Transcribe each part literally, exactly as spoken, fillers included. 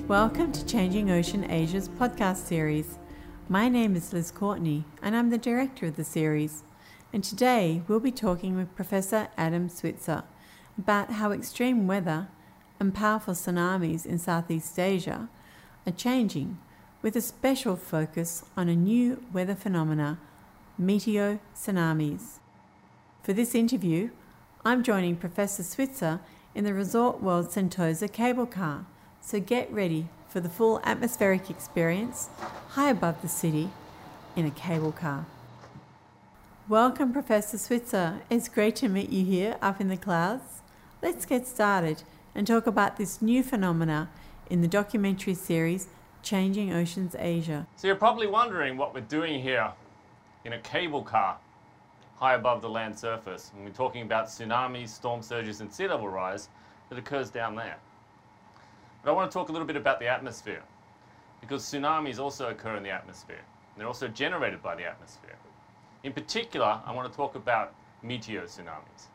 Welcome to Changing Ocean Asia's podcast series. My name is Liz Courtney and I'm the director of the series. And today we'll be talking with Professor Adam Switzer about how extreme weather and powerful tsunamis in Southeast Asia are changing, with a special focus on a new weather phenomena, meteotsunamis. For this interview, I'm joining Professor Switzer in the Resort World Sentosa cable car, so get ready for the full atmospheric experience high above the city in a cable car. Welcome, Professor Switzer. It's great to meet you here up in the clouds. Let's get started and talk about this new phenomena in the documentary series Changing Oceans Asia. So you're probably wondering what we're doing here in a cable car high above the land surface when we're talking about tsunamis, storm surges and sea level rise that occurs down there. But I want to talk a little bit about the atmosphere, because tsunamis also occur in the atmosphere. They're also generated by the atmosphere. In particular, I want to talk about meteotsunamis.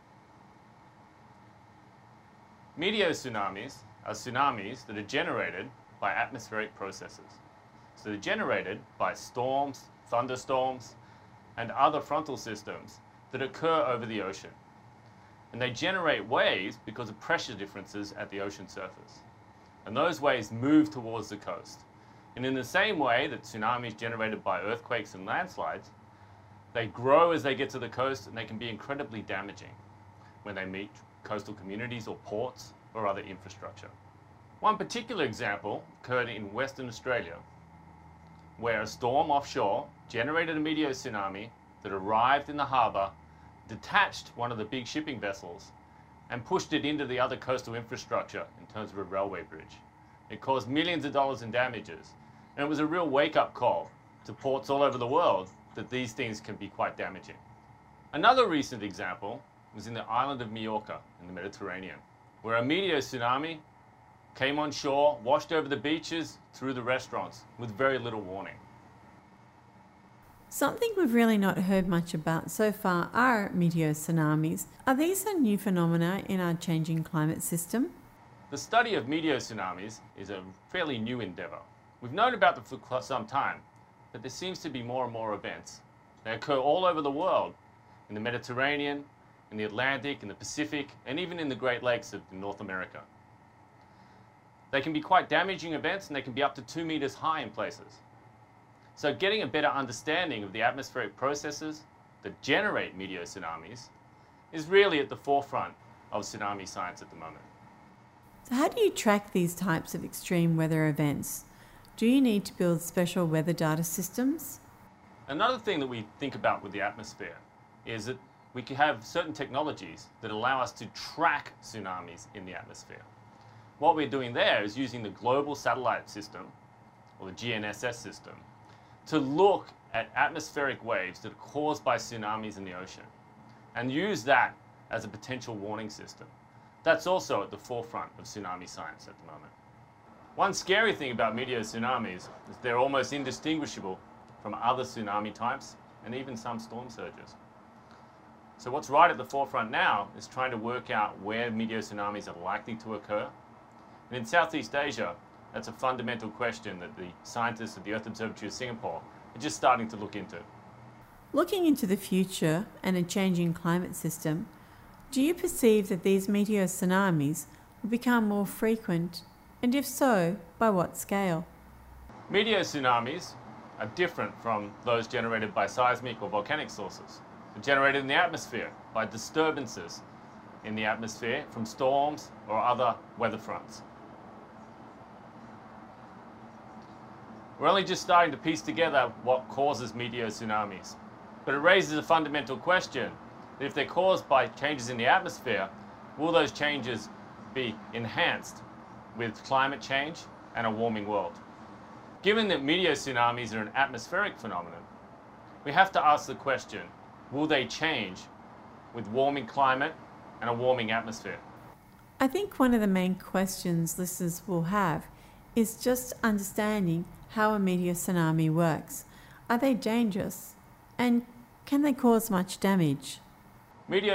Meteotsunamis are tsunamis that are generated by atmospheric processes. So they're generated by storms, thunderstorms, and other frontal systems that occur over the ocean. And they generate waves because of pressure differences at the ocean surface. And those waves move towards the coast. And in the same way that tsunamis generated by earthquakes and landslides, they grow as they get to the coast, and they can be incredibly damaging when they meet coastal communities or ports or other infrastructure. One particular example occurred in Western Australia, where a storm offshore generated a meteotsunami that arrived in the harbour, detached one of the big shipping vessels, and pushed it into the other coastal infrastructure in terms of a railway bridge. It caused millions of dollars in damages, and it was a real wake-up call to ports all over the world that these things can be quite damaging. Another recent example was in the island of Majorca in the Mediterranean, where a meteotsunami came on shore, washed over the beaches, through the restaurants, with very little warning. Something we've really not heard much about so far are meteotsunamis. Are these a new phenomena in our changing climate system? The study of meteotsunamis is a fairly new endeavour. We've known about them for some time, but there seems to be more and more events. They occur all over the world, in the Mediterranean, in the Atlantic, in the Pacific, and even in the Great Lakes of North America. They can be quite damaging events, and they can be up to two meters high in places. So getting a better understanding of the atmospheric processes that generate meteotsunamis is really at the forefront of tsunami science at the moment. So how do you track these types of extreme weather events? Do you need to build special weather data systems? Another thing that we think about with the atmosphere is that we can have certain technologies that allow us to track tsunamis in the atmosphere. What we're doing there is using the Global Satellite System, or the G N S S system, to look at atmospheric waves that are caused by tsunamis in the ocean, and use that as a potential warning system. That's also at the forefront of tsunami science at the moment. One scary thing about meteotsunamis is they're almost indistinguishable from other tsunami types and even some storm surges. So what's right at the forefront now is trying to work out where meteotsunamis are likely to occur. And in Southeast Asia, that's a fundamental question that the scientists at the Earth Observatory of Singapore are just starting to look into. Looking into the future and a changing climate system, do you perceive that these meteotsunamis will become more frequent? And if so, by what scale? Meteotsunamis are different from those generated by seismic or volcanic sources. They're generated in the atmosphere by disturbances in the atmosphere from storms or other weather fronts. We're only just starting to piece together what causes meteotsunamis. But it raises a fundamental question that if they're caused by changes in the atmosphere, will those changes be enhanced with climate change and a warming world? Given that meteotsunamis are an atmospheric phenomenon, we have to ask the question, will they change with warming climate and a warming atmosphere? I think one of the main questions listeners will have is just understanding how a meteotsunami works. Are they dangerous? And can they cause much damage?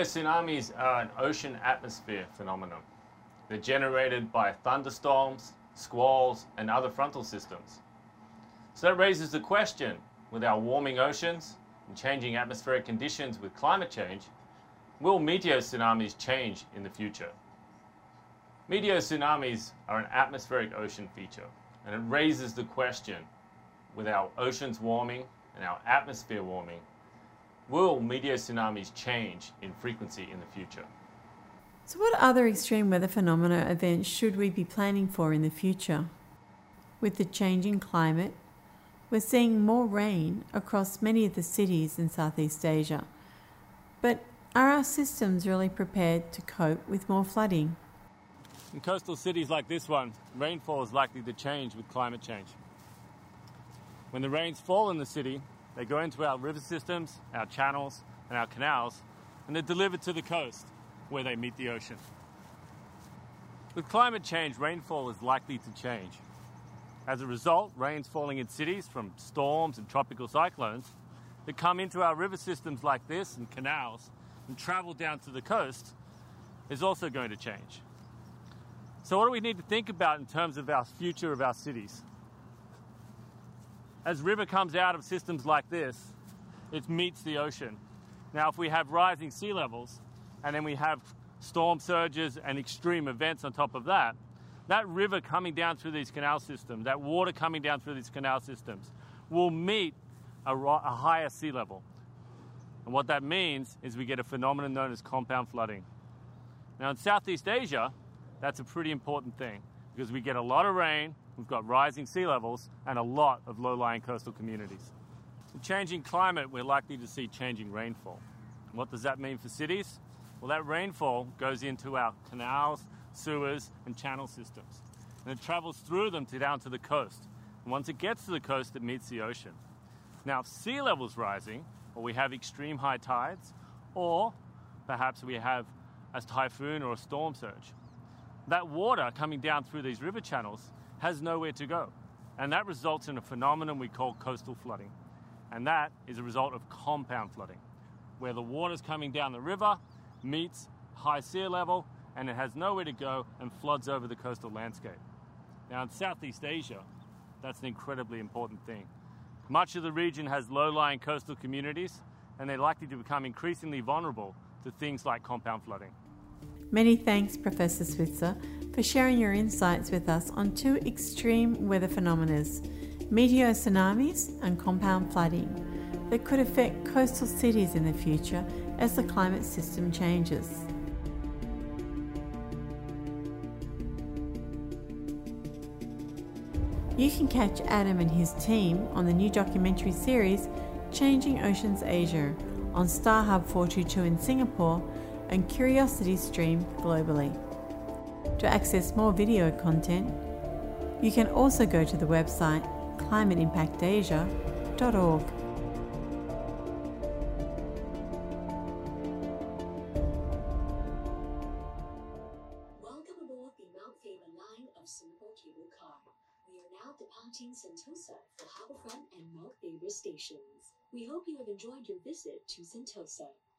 Meteotsunamis are an ocean atmosphere phenomenon. They're generated by thunderstorms, squalls, and other frontal systems. So that raises the question, with our warming oceans and changing atmospheric conditions with climate change, will meteotsunamis change in the future? Meteotsunamis are an atmospheric ocean feature, and it raises the question, with our oceans warming and our atmosphere warming, will meteotsunamis change in frequency in the future? So what other extreme weather phenomena events should we be planning for in the future? With the changing climate, we're seeing more rain across many of the cities in Southeast Asia. But are our systems really prepared to cope with more flooding? In coastal cities like this one, rainfall is likely to change with climate change. When the rains fall in the city, they go into our river systems, our channels, and our canals, and they're delivered to the coast, where they meet the ocean. With climate change, rainfall is likely to change. As a result, rains falling in cities from storms and tropical cyclones that come into our river systems like this and canals and travel down to the coast is also going to change. So what do we need to think about in terms of our future of our cities? As river comes out of systems like this, it meets the ocean. Now, if we have rising sea levels, and then we have storm surges and extreme events on top of that, that river coming down through these canal systems, that water coming down through these canal systems, will meet a, a higher sea level. And what that means is we get a phenomenon known as compound flooding. Now, in Southeast Asia, that's a pretty important thing, because we get a lot of rain, we've got rising sea levels, and a lot of low-lying coastal communities. In changing climate, we're likely to see changing rainfall. And what does that mean for cities? Well, that rainfall goes into our canals, sewers, and channel systems. And it travels through them to down to the coast. And once it gets to the coast, it meets the ocean. Now, if sea level's rising, or we have extreme high tides, or perhaps we have a typhoon or a storm surge, that water coming down through these river channels has nowhere to go. And that results in a phenomenon we call coastal flooding. And that is a result of compound flooding, where the water's coming down the river, meets high sea level, and it has nowhere to go and floods over the coastal landscape. Now, in Southeast Asia, that's an incredibly important thing. Much of the region has low-lying coastal communities, and they're likely to become increasingly vulnerable to things like compound flooding. Many thanks, Professor Switzer, for sharing your insights with us on two extreme weather phenomena, meteotsunamis and compound flooding, that could affect coastal cities in the future as the climate system changes. You can catch Adam and his team on the new documentary series Changing Oceans Asia on StarHub four twenty-two in Singapore and Curiosity Stream globally. To access more video content, you can also go to the website climate impact asia dot org. Welcome aboard the Mount Faber line of Singapore Cable Car. We are now departing Sentosa for Harbourfront and Mount Faber stations. We hope you have enjoyed your visit to Sentosa.